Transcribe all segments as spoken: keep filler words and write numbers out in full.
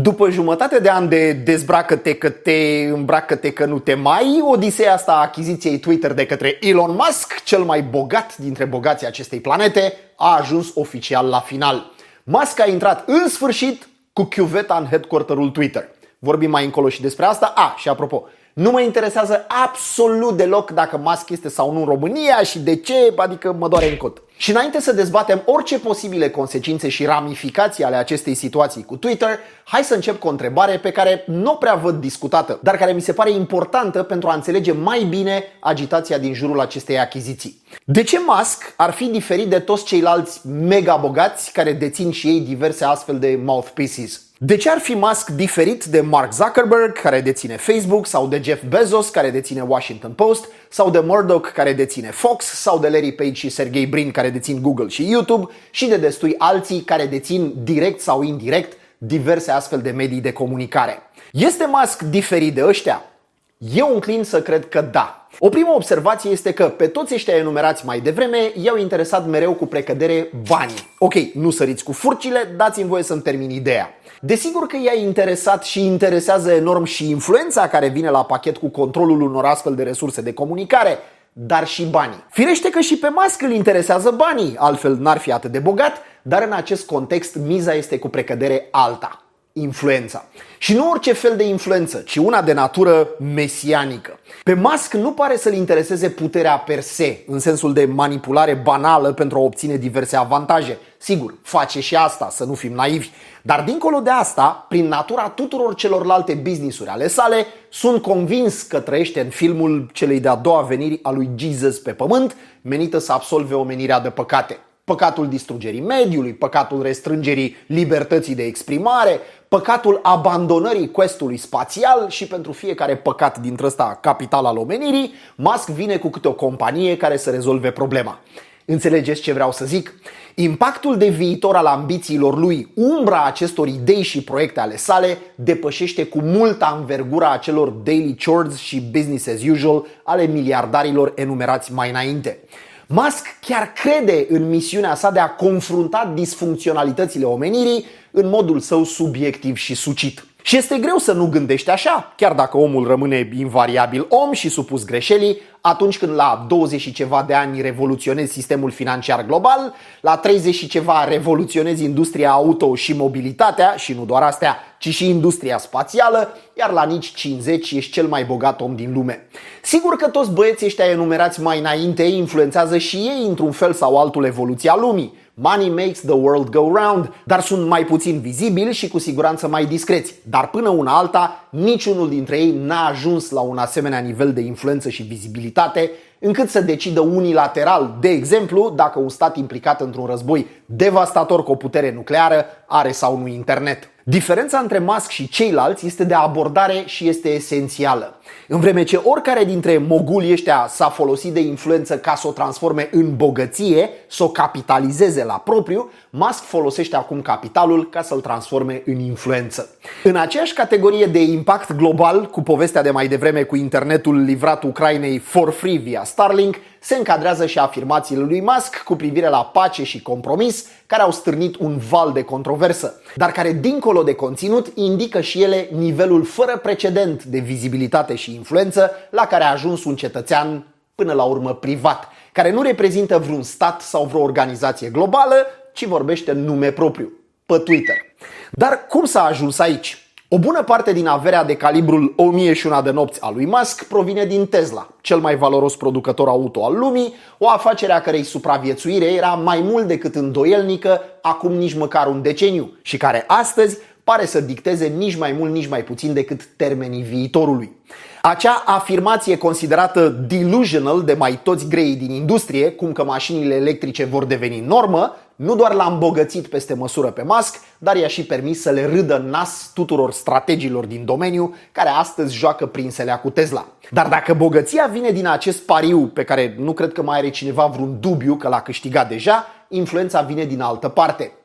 După jumătate de ani de dezbracă-te că te, îmbracă-te că nu te mai, odiseea asta a achiziției Twitter de către Elon Musk, cel mai bogat dintre bogații acestei planete, a ajuns oficial la final. Musk a intrat în sfârșit cu chiuveta în headquarterul Twitter. Vorbim mai încolo și despre asta. A, și apropo, nu mă interesează absolut deloc dacă Musk este sau nu în România și de ce, adică mă doare în cot. Și înainte să dezbatem orice posibile consecințe și ramificații ale acestei situații cu Twitter, hai să încep cu o întrebare pe care nu prea văd discutată, dar care mi se pare importantă pentru a înțelege mai bine agitația din jurul acestei achiziții. De ce Musk ar fi diferit de toți ceilalți mega bogați care dețin și ei diverse astfel de mouthpieces? De ce ar fi Musk diferit de Mark Zuckerberg, care deține Facebook, sau de Jeff Bezos, care deține Washington Post, sau de Murdoch, care deține Fox, sau de Larry Page și Sergey Brin, care dețin Google și YouTube, și de destui alții care dețin direct sau indirect diverse astfel de medii de comunicare? Este Musk diferit de ăștia? Eu înclin să cred că da. O primă observație este că pe toți ăștia enumerați mai devreme i-au interesat mereu cu precădere banii. Ok, nu săriți cu furcile, dați-mi voie să-mi termin ideea. Desigur că i-a interesat și interesează enorm și influența care vine la pachet cu controlul unor astfel de resurse de comunicare, dar și banii. Firește că și pe Musk îl interesează banii, altfel n-ar fi atât de bogat, dar în acest context miza este cu precădere alta. Influența. Și nu orice fel de influență, ci una de natură mesianică. Pe Musk nu pare să-l intereseze puterea per se, în sensul de manipulare banală pentru a obține diverse avantaje. Sigur, face și asta, să nu fim naivi. Dar dincolo de asta, prin natura tuturor celorlalte business-uri ale sale, sunt convins că trăiește în filmul celei de-a doua veniri a lui Jesus pe pământ, menită să absolve omenirea de păcate. Păcatul distrugerii mediului, păcatul restrângerii libertății de exprimare, păcatul abandonării questului spațial și pentru fiecare păcat dintre ăsta capital al omenirii, Musk vine cu câte o companie care să rezolve problema. Înțelegeți ce vreau să zic? Impactul de viitor al ambițiilor lui, umbra acestor idei și proiecte ale sale, depășește cu multă anvergura acelor daily chores și business as usual ale miliardarilor enumerați mai înainte. Musk chiar crede în misiunea sa de a confrunta disfuncționalitățile omenirii în modul său subiectiv și sucit. Și este greu să nu gândești așa, chiar dacă omul rămâne invariabil om și supus greșelii, atunci când la douăzeci și ceva de ani revoluționezi sistemul financiar global, la treizeci și ceva revoluționezi industria auto și mobilitatea, și nu doar astea, ci și industria spațială, iar la nici cincizeci ești cel mai bogat om din lume. Sigur că toți băieții ăștia enumerați mai înainte influențează și ei într-un fel sau altul evoluția lumii. Money makes the world go round, dar sunt mai puțin vizibili și cu siguranță mai discreți. Dar până una alta, niciunul dintre ei n-a ajuns la un asemenea nivel de influență și vizibilitate încât să decidă unilateral, de exemplu, dacă un stat implicat într-un război devastator cu o putere nucleară are sau nu internet. Diferența între Musk și ceilalți este de abordare și este esențială. În vreme ce oricare dintre mogulii ăștia s-a folosit de influență ca să o transforme în bogăție, să o capitalizeze la propriu, Musk folosește acum capitalul ca să-l transforme în influență. În aceeași categorie de impact global, cu povestea de mai devreme cu internetul livrat Ucrainei for free via Starlink, se încadrează și afirmațiile lui Musk cu privire la pace și compromis, care au stârnit un val de controversă, dar care, dincolo de conținut, indică și ele nivelul fără precedent de vizibilitate și influență la care a ajuns un cetățean, până la urmă privat, care nu reprezintă vreun stat sau vreo organizație globală, ci vorbește în nume propriu, pe Twitter. Dar cum s-a ajuns aici? O bună parte din averea de calibrul o mie și una de nopți a lui Musk provine din Tesla, cel mai valoros producător auto al lumii, o afacere a cărei supraviețuire era mai mult decât îndoielnică acum nici măcar un deceniu și care astăzi pare să dicteze nici mai mult, nici mai puțin decât termenii viitorului. Acea afirmație considerată delusional de mai toți greii din industrie, cum că mașinile electrice vor deveni normă, nu doar l-a îmbogățit peste măsură pe Musk, dar i-a și permis să le râdă în nas tuturor strategilor din domeniu care astăzi joacă prinselea cu Tesla. Dar dacă bogăția vine din acest pariu, pe care nu cred că mai are cineva vreun dubiu că l-a câștigat deja, influența vine din altă parte,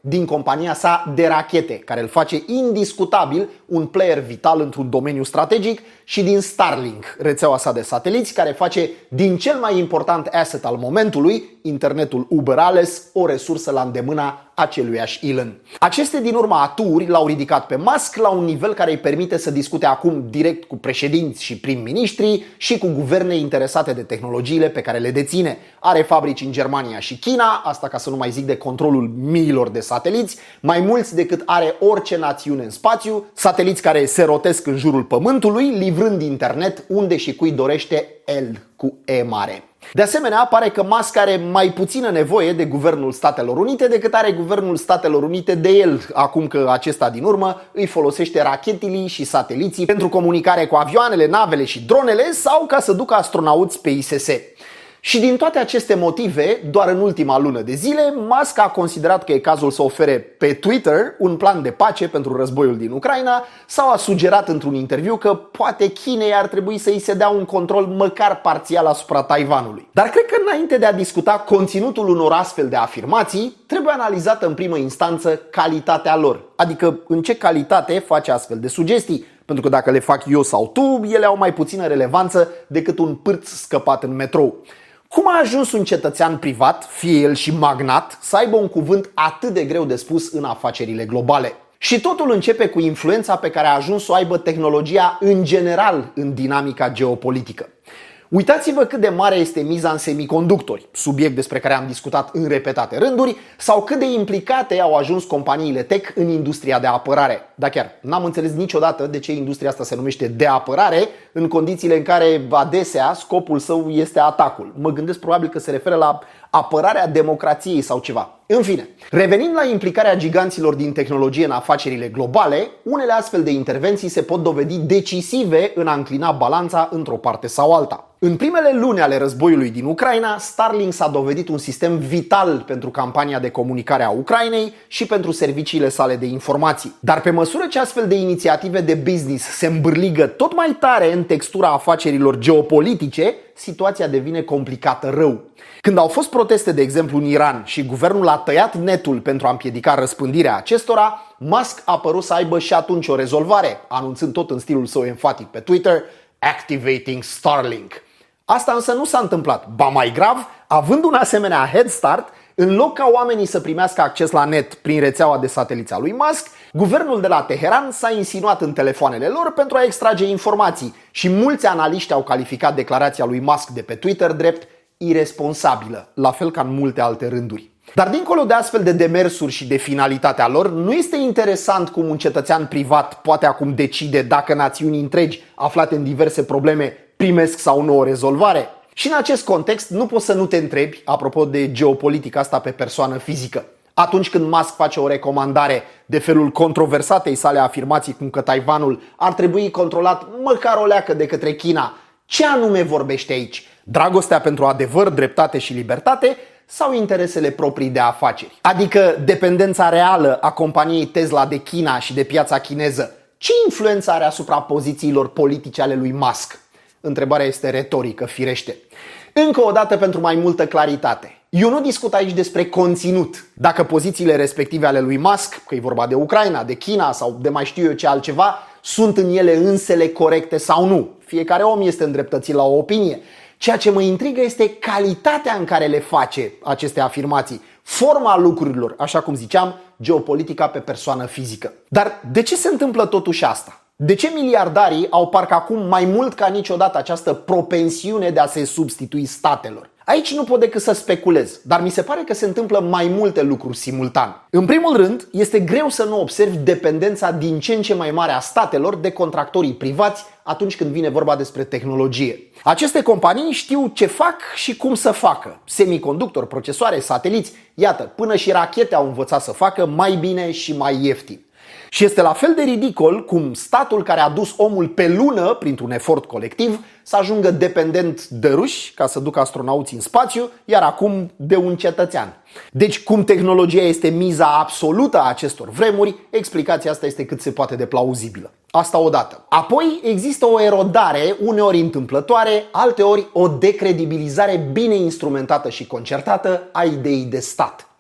din compania sa de rachete, care îl face indiscutabil un player vital într-un domeniu strategic, și din Starlink, rețeaua sa de sateliți, care face din cel mai important asset al momentului, internetul Uber Alles, o resursă la îndemâna aceluiași Elon. Aceste din urmă aturi l-au ridicat pe Musk la un nivel care îi permite să discute acum direct cu președinți și prim-ministri și cu guverne interesate de tehnologiile pe care le deține. Are fabrici în Germania și China, asta ca să nu mai zic de controlul miilor de sateliți, mai mulți decât are orice națiune în spațiu, sateliți care se rotesc în jurul Pământului, livrând internet unde și cui dorește el cu E mare. De asemenea, pare că Musk are mai puțină nevoie de Guvernul Statelor Unite decât are Guvernul Statelor Unite de el, acum că acesta din urmă îi folosește rachetilii și sateliții pentru comunicare cu avioanele, navele și dronele sau ca să ducă astronauți pe I S S. Și din toate aceste motive, doar în ultima lună de zile, Musk a considerat că e cazul să ofere pe Twitter un plan de pace pentru războiul din Ucraina sau a sugerat într-un interviu că poate Chinei ar trebui să îi se dea un control măcar parțial asupra Taiwanului. Dar cred că înainte de a discuta conținutul unor astfel de afirmații, trebuie analizată în primă instanță calitatea lor. Adică în ce calitate face astfel de sugestii. Pentru că dacă le fac eu sau tu, ele au mai puțină relevanță decât un pârț scăpat în metrou. Cum a ajuns un cetățean privat, fie el și magnat, să aibă un cuvânt atât de greu de spus în afacerile globale? Și totul începe cu influența pe care a ajuns să o aibă tehnologia în general în dinamica geopolitică. Uitați-vă cât de mare este miza în semiconductori, subiect despre care am discutat în repetate rânduri, sau cât de implicate au ajuns companiile tech în industria de apărare. Dar chiar n-am înțeles niciodată de ce industria asta se numește de apărare, în condițiile în care adesea scopul său este atacul. Mă gândesc probabil că se referă la apărarea democrației sau ceva. În fine, revenind la implicarea giganților din tehnologie în afacerile globale, unele astfel de intervenții se pot dovedi decisive în a înclina balanța într-o parte sau alta. În primele luni ale războiului din Ucraina, Starlink s-a dovedit un sistem vital pentru campania de comunicare a Ucrainei și pentru serviciile sale de informații. Dar pe măsură ce astfel de inițiative de business se îmbârligă tot mai tare în textura afacerilor geopolitice, situația devine complicată rău. Când au fost proteste, de exemplu, în Iran și guvernul a tăiat netul pentru a împiedica răspândirea acestora, Musk a părut să aibă și atunci o rezolvare, anunțând tot în stilul său enfatic pe Twitter: Activating Starlink. Asta însă nu s-a întâmplat. Ba mai grav, având un asemenea head start, în loc ca oamenii să primească acces la net prin rețeaua de sateliți a lui Musk, guvernul de la Teheran s-a insinuat în telefoanele lor pentru a extrage informații și mulți analiști au calificat declarația lui Musk de pe Twitter drept iresponsabilă, la fel ca în multe alte rânduri. Dar dincolo de astfel de demersuri și de finalitatea lor, nu este interesant cum un cetățean privat poate acum decide dacă națiuni întregi aflate în diverse probleme primesc sau nu o rezolvare? Și în acest context nu poți să nu te întrebi, apropo de geopolitica asta pe persoană fizică. Atunci când Musk face o recomandare de felul controversatei sale afirmații cum că Taiwanul ar trebui controlat măcar o leacă de către China, ce anume vorbește aici? Dragostea pentru adevăr, dreptate și libertate sau interesele proprii de afaceri? Adică dependența reală a companiei Tesla de China și de piața chineză, ce influență are asupra pozițiilor politice ale lui Musk? Întrebarea este retorică, firește. Încă o dată, pentru mai multă claritate, eu nu discut aici despre conținut. Dacă pozițiile respective ale lui Musk, că e vorba de Ucraina, de China sau de mai știu eu ce altceva, sunt în ele însele corecte sau nu. Fiecare om este îndreptățit la o opinie. Ceea ce mă intrigă este calitatea în care le face aceste afirmații, forma lucrurilor, așa cum ziceam, geopolitica pe persoană fizică. Dar de ce se întâmplă totuși asta? De ce miliardarii au parcă acum mai mult ca niciodată această propensiune de a se substitui statelor? Aici nu pot decât să speculez, dar mi se pare că se întâmplă mai multe lucruri simultan. În primul rând, este greu să nu observi dependența din ce în ce mai mare a statelor de contractorii privați atunci când vine vorba despre tehnologie. Aceste companii știu ce fac și cum să facă. Semiconductori, procesoare, sateliți, iată, până și rachete au învățat să facă mai bine și mai ieftin. Și este la fel de ridicol cum statul care a dus omul pe lună printr-un efort colectiv să ajungă dependent de ruși ca să ducă astronauți în spațiu, iar acum de un cetățean. Deci cum tehnologia este miza absolută a acestor vremuri, explicația asta este cât se poate de plauzibilă. Asta odată. Apoi există o erodare, uneori întâmplătoare, alteori o decredibilizare bine instrumentată și concertată a ideii de stat.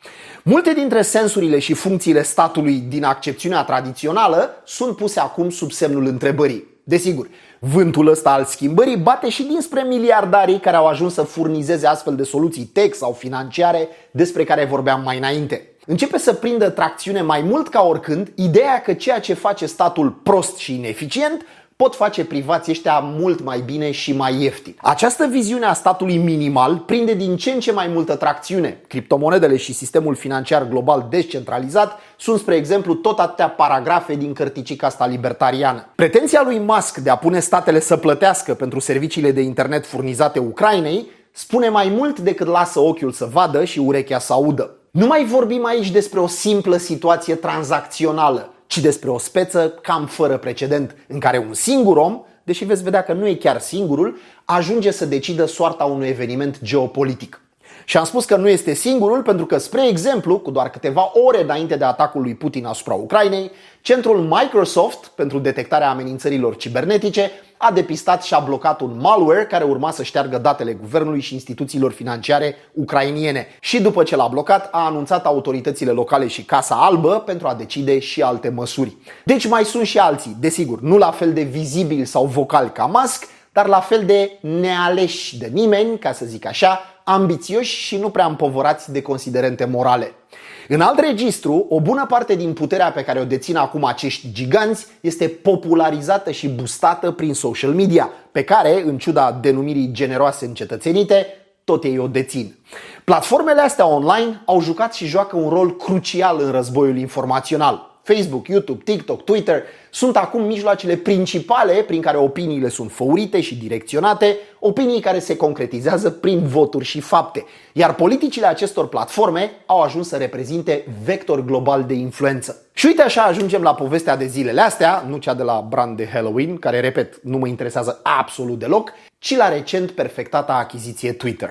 Multe dintre sensurile și funcțiile statului din accepțiunea tradițională sunt puse acum sub semnul întrebării. Desigur, vântul ăsta al schimbării bate și dinspre miliardarii care au ajuns să furnizeze astfel de soluții tech sau financiare despre care vorbeam mai înainte. Începe să prindă tracțiune mai mult ca oricând ideea că ceea ce face statul prost și ineficient pot face privații ăștia mult mai bine și mai ieftin. Această viziune a statului minimal prinde din ce în ce mai multă tracțiune. Criptomonedele și sistemul financiar global descentralizat sunt, spre exemplu, tot atâtea paragrafe din cărticica asta libertariană. Pretenția lui Musk de a pune statele să plătească pentru serviciile de internet furnizate Ucrainei spune mai mult decât lasă ochiul să vadă și urechea să audă. Nu mai vorbim aici despre o simplă situație tranzacțională, ci despre o speță cam fără precedent, în care un singur om, deși veți vedea că nu e chiar singurul, ajunge să decidă soarta unui eveniment geopolitic. Și am spus că nu este singurul pentru că, spre exemplu, cu doar câteva ore înainte de atacul lui Putin asupra Ucrainei, centrul Microsoft pentru detectarea amenințărilor cibernetice a depistat și a blocat un malware care urma să șteargă datele guvernului și instituțiilor financiare ucrainiene. Și după ce l-a blocat, a anunțat autoritățile locale și Casa Albă pentru a decide și alte măsuri. Deci mai sunt și alții, desigur, nu la fel de vizibili sau vocali ca Musk, dar la fel de nealeși de nimeni, ca să zic așa, ambițioși și nu prea împovorați de considerente morale. În alt registru, o bună parte din puterea pe care o dețin acum acești giganți este popularizată și boostată prin social media, pe care, în ciuda denumirii generoase încetățenite, tot ei o dețin. Platformele astea online au jucat și joacă un rol crucial în războiul informațional. Facebook, YouTube, TikTok, Twitter sunt acum mijloacele principale prin care opiniile sunt făurite și direcționate, opinii care se concretizează prin voturi și fapte. Iar politicile acestor platforme au ajuns să reprezinte vector global de influență. Și uite așa ajungem la povestea de zilele astea, nu cea de la brand de Halloween, care, repet, nu mă interesează absolut deloc, ci la recent perfectata achiziție Twitter.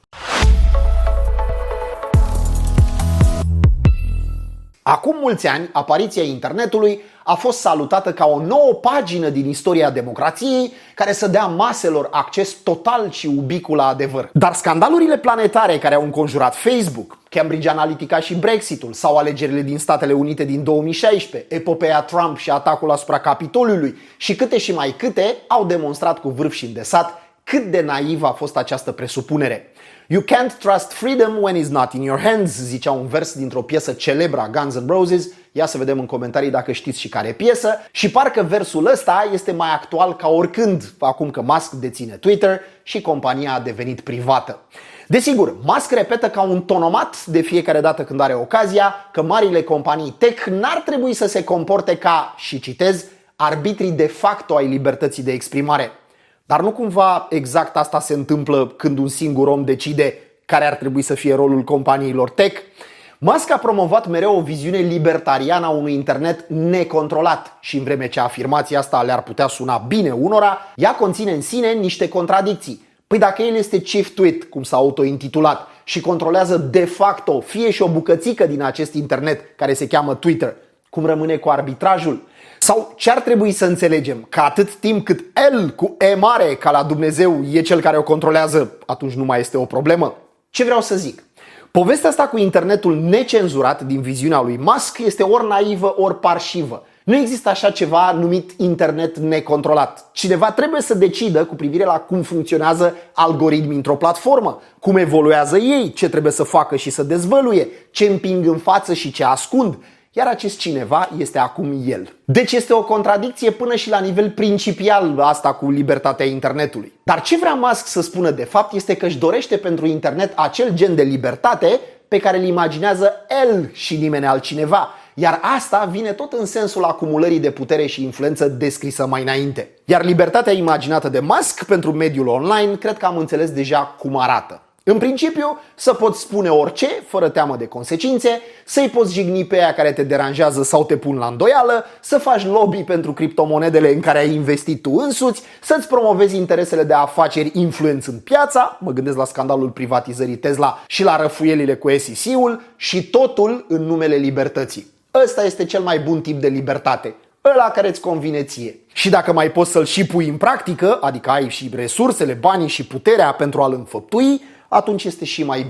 Acum mulți ani, apariția internetului a fost salutată ca o nouă pagină din istoria democrației care să dea maselor acces total și ubicu la adevăr. Dar scandalurile planetare care au înconjurat Facebook, Cambridge Analytica și Brexitul sau alegerile din Statele Unite din două mii șaisprezece, epopeea Trump și atacul asupra Capitoliului și câte și mai câte au demonstrat cu vârf și îndesat cât de naivă a fost această presupunere. You can't trust freedom when it's not in your hands, zicea un vers dintr-o piesă celebră a Guns N' Roses. Ia să vedem în comentarii dacă știți și care piesă. Și parcă versul ăsta este mai actual ca oricând, acum că Musk deține Twitter și compania a devenit privată. Desigur, Musk repetă ca un tonomat de fiecare dată când are ocazia că marile companii tech n-ar trebui să se comporte ca, și citez, arbitrii de facto ai libertății de exprimare. Dar nu cumva exact asta se întâmplă când un singur om decide care ar trebui să fie rolul companiilor tech? Musk a promovat mereu o viziune libertariană a unui internet necontrolat și în vreme ce afirmația asta le-ar putea suna bine unora, ea conține în sine niște contradicții. Păi dacă el este chief tweet, cum s-a autointitulat, și controlează de facto fie și o bucățică din acest internet care se cheamă Twitter, cum rămâne cu arbitrajul? Sau ce ar trebui să înțelegem? Că atât timp cât El cu E mare ca la Dumnezeu e cel care o controlează, atunci nu mai este o problemă? Ce vreau să zic? Povestea asta cu internetul necenzurat din viziunea lui Musk este ori naivă, ori parșivă. Nu există așa ceva numit internet necontrolat. Cineva trebuie să decidă cu privire la cum funcționează algoritmii într-o platformă, cum evoluează ei, ce trebuie să facă și să dezvăluie, ce împing în față și ce ascund. Iar acest cineva este acum el. Deci este o contradicție până și la nivel principial asta cu libertatea internetului. Dar ce vrea Musk să spună de fapt este că își dorește pentru internet acel gen de libertate pe care îl imaginează el și nimeni altcineva. Iar asta vine tot în sensul acumulării de putere și influență descrisă mai înainte. Iar libertatea imaginată de Musk pentru mediul online, cred că am înțeles deja cum arată. În principiu, să poți spune orice, fără teamă de consecințe, să-i poți jigni pe aia care te deranjează sau te pun la îndoială, să faci lobby pentru criptomonedele în care ai investit tu însuți, să-ți promovezi interesele de afaceri influențând piața, mă gândesc la scandalul privatizării Tesla și la răfuielile cu S E C-ul, și totul în numele libertății. Ăsta este cel mai bun tip de libertate, ăla care îți convine ție. Și dacă mai poți să-l și pui în practică, adică ai și resursele, banii și puterea pentru a-l înfăptui, atunci este și mai bine.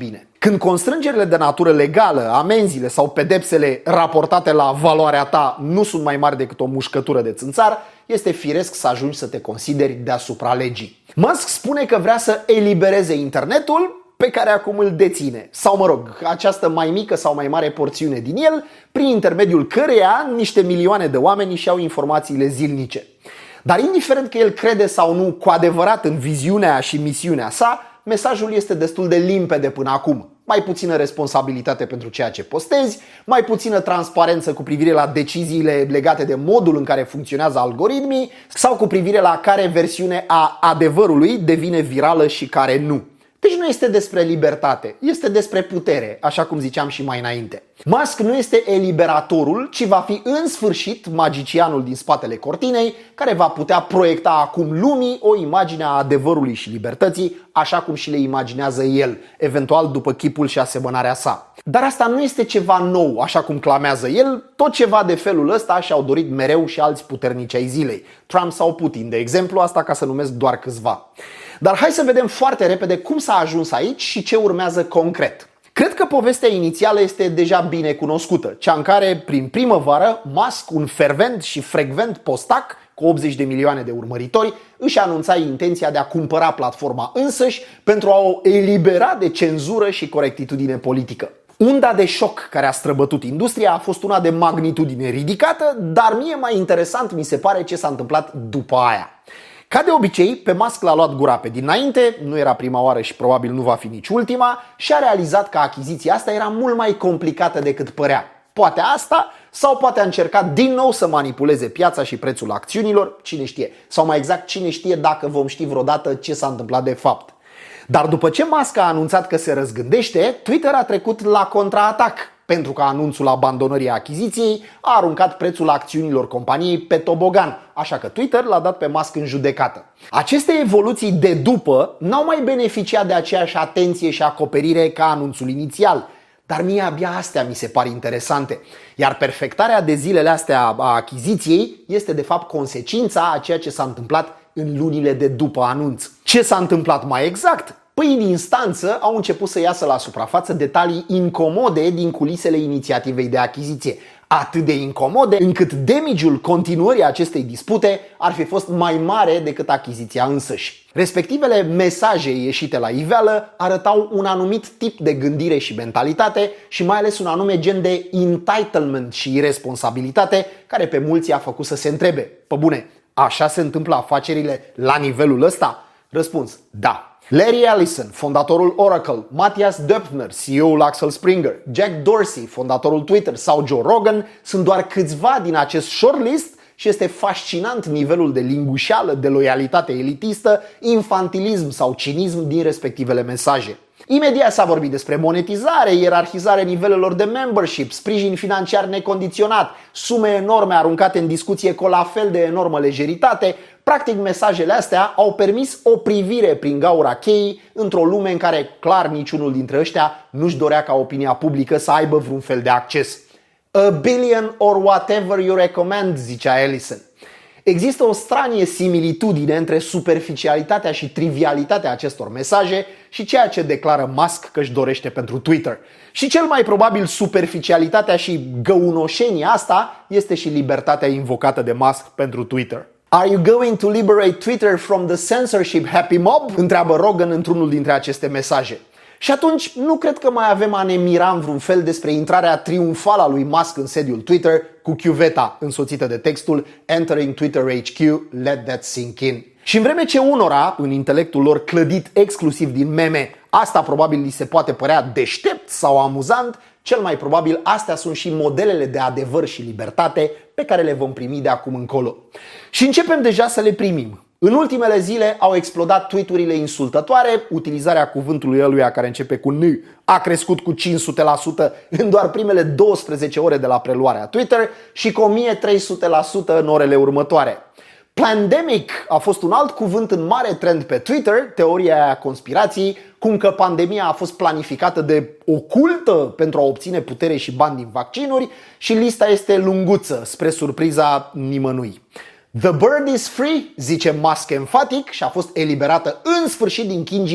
Când constrângerile de natură legală, amenziile sau pedepsele raportate la valoarea ta nu sunt mai mari decât o mușcătură de țânțar, este firesc să ajungi să te consideri deasupra legii. Musk spune că vrea să elibereze internetul pe care acum îl deține, sau mă rog, această mai mică sau mai mare porțiune din el, prin intermediul căreia niște milioane de oameni își iau informațiile zilnice. Dar indiferent că el crede sau nu cu adevărat în viziunea și misiunea sa, mesajul este destul de limpede până acum. Mai puțină responsabilitate pentru ceea ce postezi, mai puțină transparență cu privire la deciziile legate de modul în care funcționează algoritmii sau cu privire la care versiune a adevărului devine virală și care nu. Deci nu este despre libertate, este despre putere, așa cum ziceam și mai înainte. Musk nu este eliberatorul, ci va fi în sfârșit magicianul din spatele cortinei, care va putea proiecta acum lumii o imagine a adevărului și libertății, așa cum și le imaginează el, eventual după chipul și asemănarea sa. Dar asta nu este ceva nou, așa cum clamează el, tot ceva de felul ăsta și-au dorit mereu și alți puternici ai zilei, Trump sau Putin, de exemplu, asta ca să numesc doar câțiva. Dar hai să vedem foarte repede cum s-a ajuns aici și ce urmează concret. Cred că povestea inițială este deja bine cunoscută, cea în care, prin primăvară, Musk, un fervent și frecvent postac cu optzeci de milioane de urmăritori, își anunța intenția de a cumpăra platforma însăși pentru a o elibera de cenzură și corectitudine politică. Unda de șoc care a străbătut industria a fost una de magnitudine ridicată, dar mie mai interesant mi se pare ce s-a întâmplat după aia. Ca de obicei, pe Musk l-a luat gura pe dinainte, nu era prima oară și probabil nu va fi nici ultima, și a realizat că achiziția asta era mult mai complicată decât părea. Poate asta, sau poate a încercat din nou să manipuleze piața și prețul acțiunilor, cine știe. Sau mai exact, cine știe dacă vom ști vreodată ce s-a întâmplat de fapt. Dar după ce Musk a anunțat că se răzgândește, Twitter a trecut la contraatac, pentru că anunțul abandonării achiziției a aruncat prețul acțiunilor companiei pe tobogan, așa că Twitter l-a dat pe Musk în judecată. Aceste evoluții de după n-au mai beneficiat de aceeași atenție și acoperire ca anunțul inițial, dar mie abia astea mi se par interesante. Iar perfectarea de zilele astea a achiziției este de fapt consecința a ceea ce s-a întâmplat în lunile de după anunț. Ce s-a întâmplat mai exact? Păi în instanță au început să iasă la suprafață detalii incomode din culisele inițiativei de achiziție. Atât de incomode încât damage-ul continuării acestei dispute ar fi fost mai mare decât achiziția însăși. Respectivele mesaje ieșite la iveală arătau un anumit tip de gândire și mentalitate și mai ales un anume gen de entitlement și irresponsabilitate care pe mulți i-a făcut să se întrebe: pă bune, așa se întâmplă afacerile la nivelul ăsta? Răspuns: da. Larry Ellison, fondatorul Oracle, Matthias Döpfner, C E O-ul Axel Springer, Jack Dorsey, fondatorul Twitter, sau Joe Rogan sunt doar câțiva din acest shortlist și este fascinant nivelul de lingușeală, de loialitate elitistă, infantilism sau cinism din respectivele mesaje. Imediat s-a vorbit despre monetizare, ierarhizare nivelelor de membership, sprijin financiar necondiționat, sume enorme aruncate în discuție cu o la fel de enormă lejeritate. Practic, mesajele astea au permis o privire prin gaura cheii într-o lume în care clar niciunul dintre ăștia nu-și dorea ca opinia publică să aibă vreun fel de acces. A billion or whatever you recommend, zicea Ellison. Există o stranie similitudine între superficialitatea și trivialitatea acestor mesaje și ceea ce declară Musk că își dorește pentru Twitter. Și cel mai probabil superficialitatea și găunoșenia asta este și libertatea invocată de Musk pentru Twitter. Are you going to liberate Twitter from the censorship happy mob? Întreabă Rogan într-unul dintre aceste mesaje. Și atunci nu cred că mai avem a ne mira în vreun fel despre intrarea triumfală a lui Musk în sediul Twitter cu chiuveta însoțită de textul Entering Twitter H Q, let that sink in. Și în vreme ce unora, în intelectul lor clădit exclusiv din meme, asta probabil li se poate părea deștept sau amuzant, cel mai probabil astea sunt și modelele de adevăr și libertate pe care le vom primi de acum încolo. Și începem deja să le primim. În ultimele zile au explodat tweet-urile insultătoare, utilizarea cuvântului ăluia care începe cu N a crescut cu cinci sute la sută în doar primele douăsprezece ore de la preluarea Twitter și cu o mie trei sute la sută în orele următoare. Pandemic a fost un alt cuvânt în mare trend pe Twitter, teoria aia conspirației, cum că pandemia a fost planificată de ocultă pentru a obține putere și bani din vaccinuri și lista este lunguță, spre surpriza nimănui. The bird is free, zice Musk enfatic, și a fost eliberată în sfârșit din chingile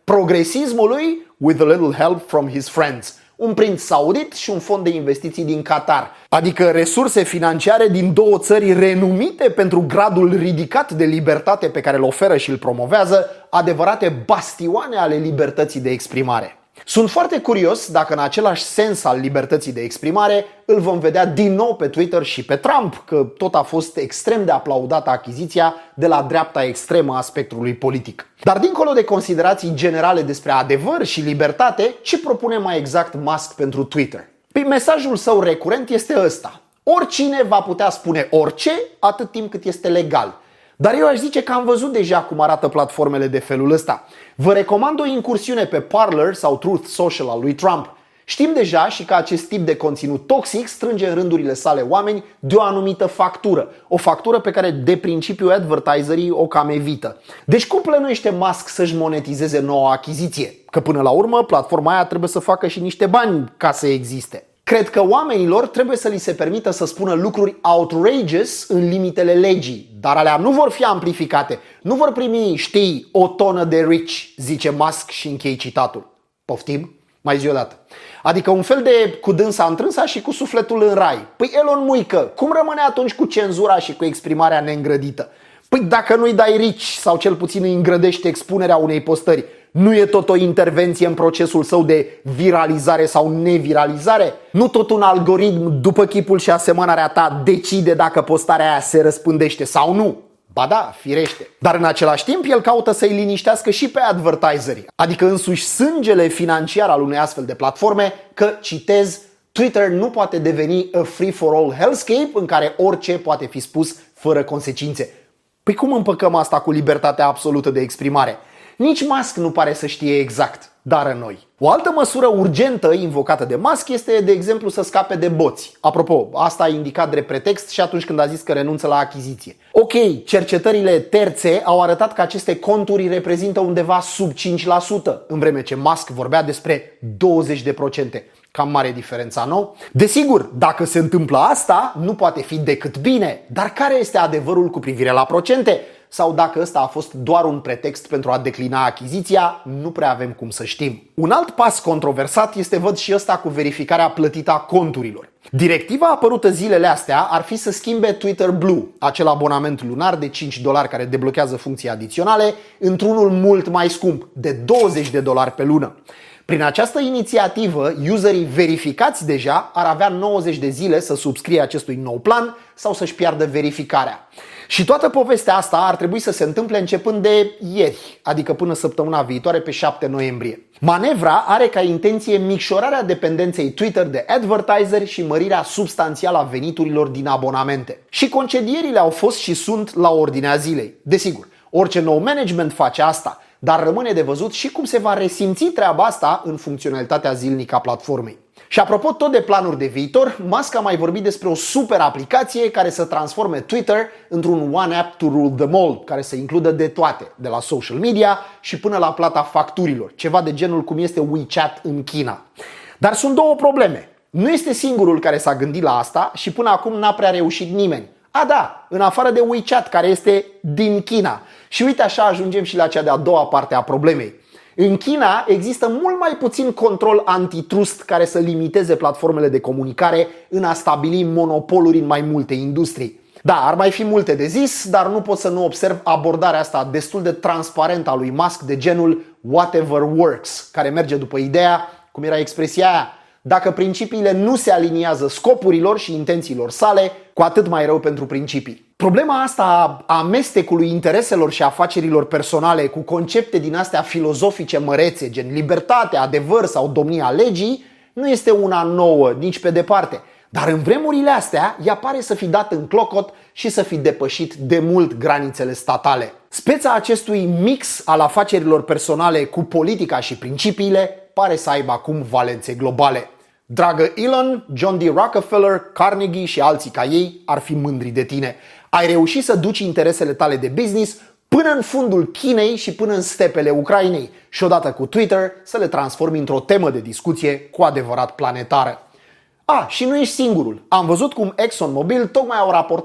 progresismului with a little help from his friends. Un prinț saudit și un fond de investiții din Qatar. Adică resurse financiare din două țări renumite pentru gradul ridicat de libertate pe care îl oferă și îl promovează, adevărate bastioane ale libertății de exprimare. Sunt foarte curios dacă în același sens al libertății de exprimare îl vom vedea din nou pe Twitter și pe Trump, că tot a fost extrem de aplaudată achiziția de la dreapta extremă a spectrului politic. Dar dincolo de considerații generale despre adevăr și libertate, ce propune mai exact Musk pentru Twitter? Păi mesajul său recurent este ăsta: oricine va putea spune orice atât timp cât este legal. Dar eu aș zice că am văzut deja cum arată platformele de felul ăsta. Vă recomand o incursiune pe Parler sau Truth Social al lui Trump. Știm deja și că acest tip de conținut toxic strânge în rândurile sale oameni de o anumită factură. O factură pe care de principiu advertiserii o cam evită. Deci cum plănuiește Musk să-și monetizeze noua achiziție? Că până la urmă platforma aia trebuie să facă și niște bani ca să existe. Cred că oamenilor trebuie să li se permită să spună lucruri outrageous în limitele legii, dar alea nu vor fi amplificate, nu vor primi, știi, o tonă de rich, zice Musk și închei citatul. Poftim? Mai zi o dată. Adică un fel de cu dânsa întrânsa și cu sufletul în rai. Păi Elon Muică, cum rămâne atunci cu cenzura și cu exprimarea neîngrădită? Păi dacă nu-i dai rich sau cel puțin îi îngrădești expunerea unei postări, nu e tot o intervenție în procesul său de viralizare sau neviralizare? Nu tot un algoritm după chipul și asemănarea ta decide dacă postarea aia se răspândește sau nu? Ba da, firește. Dar în același timp el caută să-i liniștească și pe advertiseri, adică însuși sângele financiar al unei astfel de platforme, că, citez, Twitter nu poate deveni a free-for-all hellscape în care orice poate fi spus fără consecințe. Păi cum împăcăm asta cu libertatea absolută de exprimare? Nici Musk nu pare să știe exact, dar noi. O altă măsură urgentă invocată de Musk este, de exemplu, să scape de boți. Apropo, asta a indicat drept pretext și atunci când a zis că renunță la achiziție. Ok, cercetările terțe au arătat că aceste conturi reprezintă undeva sub cinci la sută, în vreme ce Musk vorbea despre douăzeci la sută. Cam mare diferența, nu? Desigur, dacă se întâmplă asta, nu poate fi decât bine. Dar care este adevărul cu privire la procente? Sau dacă ăsta a fost doar un pretext pentru a declina achiziția, nu prea avem cum să știm. Un alt pas controversat este, văd și ăsta, cu verificarea plătită a conturilor. Directiva apărută zilele astea ar fi să schimbe Twitter Blue, acel abonament lunar de cinci dolari care deblochează funcții adiționale, într-unul mult mai scump, de douăzeci de dolari pe lună. Prin această inițiativă, userii verificați deja ar avea nouăzeci de zile să subscrie acestui nou plan sau să-și piardă verificarea. Și toată povestea asta ar trebui să se întâmple începând de ieri, adică până săptămâna viitoare pe șapte noiembrie. Manevra are ca intenție micșorarea dependenței Twitter de advertiseri și mărirea substanțială a veniturilor din abonamente. Și concedierile au fost și sunt la ordinea zilei. Desigur, orice nou management face asta, dar rămâne de văzut și cum se va resimți treaba asta în funcționalitatea zilnică a platformei. Și apropo tot de planuri de viitor, Musk a mai vorbit despre o super aplicație care să transforme Twitter într-un one app to rule them all, care să includă de toate, de la social media și până la plata facturilor, ceva de genul cum este WeChat în China. Dar sunt două probleme. Nu este singurul care s-a gândit la asta și până acum n-a prea reușit nimeni. A, da, în afară de WeChat, care este din China. Și uite, așa ajungem și la cea de-a doua parte a problemei. În China există mult mai puțin control antitrust care să limiteze platformele de comunicare în a stabili monopoluri în mai multe industrii. Da, ar mai fi multe de zis, dar nu pot să nu observ abordarea asta destul de transparentă a lui Musk de genul whatever works, care merge după ideea, cum era expresia aia, dacă principiile nu se aliniază scopurilor și intențiilor sale, cu atât mai rău pentru principii. Problema asta a amestecului intereselor și afacerilor personale cu concepte din astea filozofice mărețe, gen libertate, adevăr sau domnia legii, nu este una nouă, nici pe departe. Dar în vremurile astea, ea pare să fi dat în clocot și să fi depășit de mult granițele statale. Speța acestui mix al afacerilor personale cu politica și principiile pare să aibă acum valențe globale. Dragă Elon, John D. Rockefeller, Carnegie și alții ca ei ar fi mândri de tine. Ai reușit să duci interesele tale de business până în fundul Chinei și până în stepele Ucrainei și odată cu Twitter să le transformi într-o temă de discuție cu adevărat planetară. A, și nu ești singurul. Am văzut cum ExxonMobil tocmai au raportat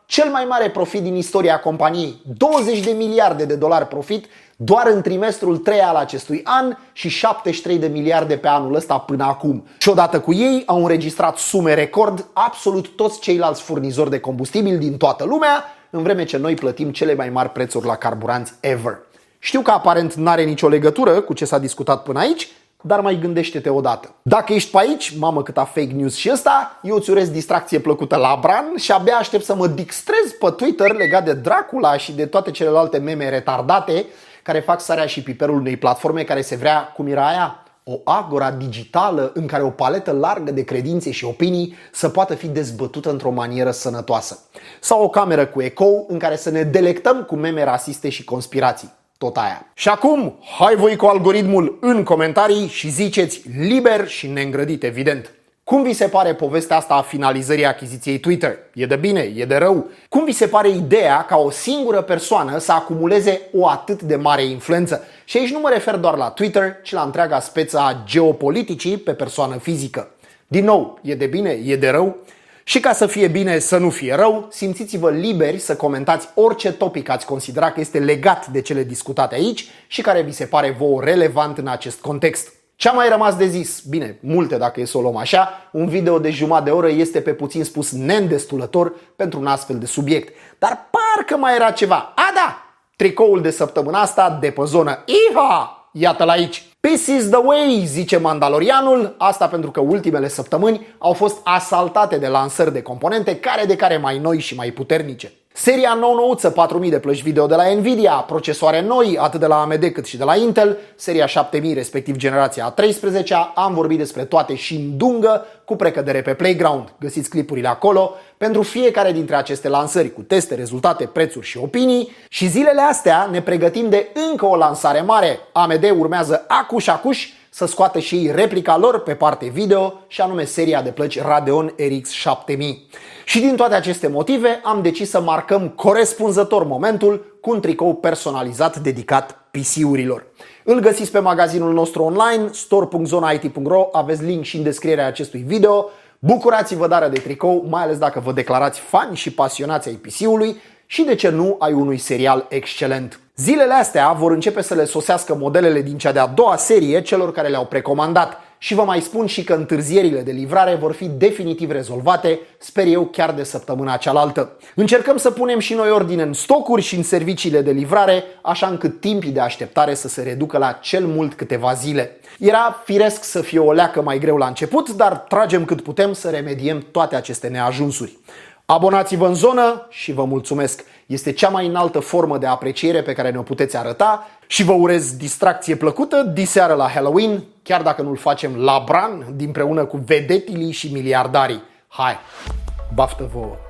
cel mai mare profit din istoria companiei, douăzeci de miliarde de dolari profit doar în trimestrul trei al acestui an și șaptezeci și trei de miliarde pe anul ăsta până acum. Și odată cu ei au înregistrat sume record absolut toți ceilalți furnizori de combustibil din toată lumea, în vreme ce noi plătim cele mai mari prețuri la carburanți ever. Știu că aparent n-are nicio legătură cu ce s-a discutat până aici, dar mai gândește-te odată. Dacă ești pe aici, mamă câta fake news și ăsta, eu îți urez distracție plăcută la Bran și abia aștept să mă distrez pe Twitter legat de Dracula și de toate celelalte meme retardate care fac sarea și piperul unei platforme care se vrea, cum era aia, o agora digitală în care o paletă largă de credințe și opinii să poată fi dezbătută într-o manieră sănătoasă. Sau o cameră cu ecou în care să ne delectăm cu meme rasiste și conspirații. Tot aia. Și acum, hai voi cu algoritmul în comentarii și ziceți liber și neîngrădit, evident. Cum vi se pare povestea asta a finalizării achiziției Twitter? E de bine? E de rău? Cum vi se pare ideea ca o singură persoană să acumuleze o atât de mare influență? Și aici nu mă refer doar la Twitter, ci la întreaga speță a geopoliticii pe persoană fizică. Din nou, e de bine? E de rău? Și ca să fie bine, să nu fie rău, simțiți-vă liberi să comentați orice topic ați considera că este legat de cele discutate aici și care vi se pare vouă relevant în acest context. Ce-a mai rămas de zis? Bine, multe dacă e să o luăm așa, un video de jumătate de oră este pe puțin spus neîndestulător pentru un astfel de subiect. Dar parcă mai era ceva. A, da! Tricoul de săptămâna asta de pe zonă. Iha! Iată-l aici! Peace is the way, zice Mandalorianul, asta pentru că ultimele săptămâni au fost asaltate de lansări de componente care de care mai noi și mai puternice. Seria nou-nouță patru mii de plăci video de la Nvidia, procesoare noi atât de la A M D cât și de la Intel, seria șapte mii respectiv generația a treisprezecea, am vorbit despre toate și în dungă, cu precădere pe Playground. Găsiți clipurile acolo pentru fiecare dintre aceste lansări cu teste, rezultate, prețuri și opinii. Și zilele astea ne pregătim de încă o lansare mare. A M D urmează acuș-acuș să scoată și ei replica lor pe parte video și anume seria de plăci Radeon R X șapte mii. Și din toate aceste motive am decis să marcăm corespunzător momentul cu un tricou personalizat dedicat P C-urilor. Îl găsiți pe magazinul nostru online, store punct zona it punct ro, aveți link și în descrierea acestui video. Bucurați-vă dară de tricou, mai ales dacă vă declarați fani și pasionați ai P C-ului și de ce nu ai unui serial excelent. Zilele astea vor începe să le sosească modelele din cea de-a doua serie celor care le-au precomandat și vă mai spun și că întârzierile de livrare vor fi definitiv rezolvate, sper eu chiar de săptămâna cealaltă. Încercăm să punem și noi ordine în stocuri și în serviciile de livrare, așa încât timpii de așteptare să se reducă la cel mult câteva zile. Era firesc să fie o leacă mai greu la început, dar tragem cât putem să remediem toate aceste neajunsuri. Abonați-vă în zonă și vă mulțumesc! Este cea mai înaltă formă de apreciere pe care ne-o puteți arăta și vă urez distracție plăcută diseară la Halloween, chiar dacă nu-l facem la Bran, dinpreună cu vedetilii și miliardarii. Hai, baftă vouă!